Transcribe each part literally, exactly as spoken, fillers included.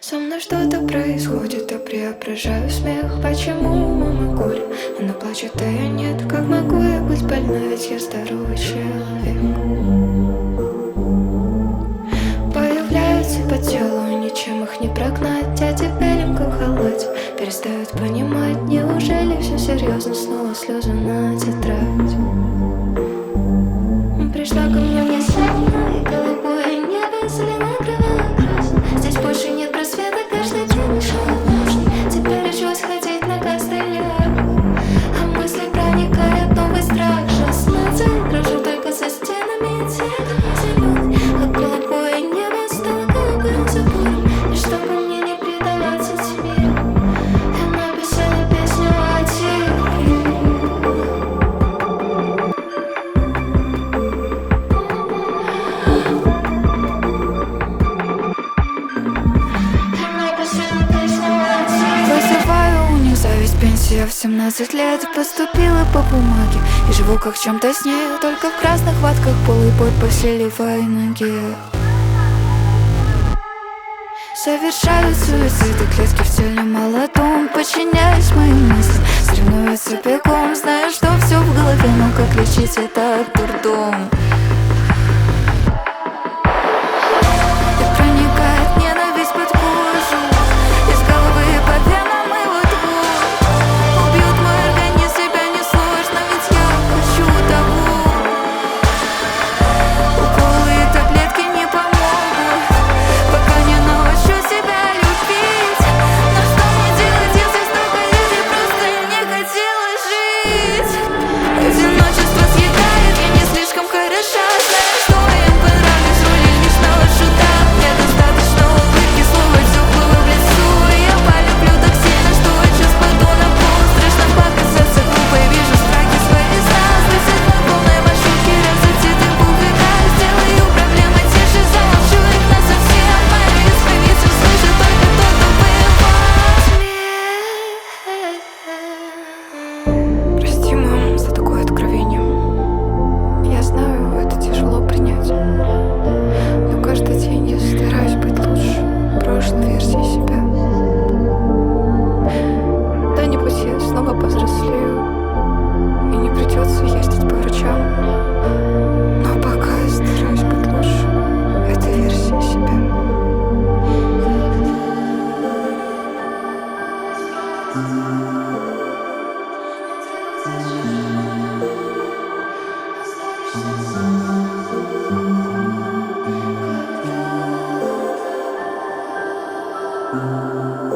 Со мной что-то происходит, я преображаю смех. Почему у мамы горе? Она плачет, а я нет. Как могу я быть больной, ведь я здоровый человек? Появляются по телу, ничем их не прогнать. Дядя беленько в халате перестают понимать. Неужели все серьезно? Снова слезы на тетрадь. Пришла ко мне внезапно, и голубое небо залило кроваво-красным. Здесь больше нет просвета, каждый день мешает ночный. Теперь решилась ходить на костылях, а мысли проникает новый страх. Шестнадцать, дрожу только со стенами, цвет зеленый. Как голубое небо стало голубым забором. И чтобы мне не предаваться тебе, я написала песню о тебе. Вызываю у них зависть, пенсия в семнадцать лет. Поступила по бумаге и живу как в чем-то сне. Только в красных ватках полый пот по левой ноге. Совершаю суициды, клетки в теле молодом. Подчиняюсь моим мыслям, соревнуюсь бегом. Знаю, что все в голове, но как лечить это дурдом? И проникает ненависть под кожу, из головы по венам и вот вот убьют мой организм, себя не сложно, ведь я хочу того. Уколы и таблетки не помогут, пока не научу себя любить. Но что мне делать, если столько лет я просто не хотела жить? Одиночество съедает, я не слишком хороша. Знаю, что я им понравлюсь, роли лишнего шута. Мне достаточно улыбки, слова теплого в лесу. Я полюблю так сильно, что сейчас паду на пол. Страшно показаться глупой, вижу страхи свои сна. Сбросить по полной маршрутке, разлетит их пуговика. Сделаю проблемы тише, замолчу их насовсем. Мою исповедь услышит только тот, кто воевал. Прости, мам, за такое откровение. Я знаю, это тяжело принять, но каждый день я стараюсь быть лучше прошлой версии себя. Когда-нибудь я снова повзрослею, и не придется ездить по врачам. Но пока я стараюсь быть лучше этой версии себя.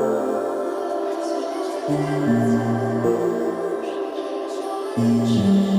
Thank you.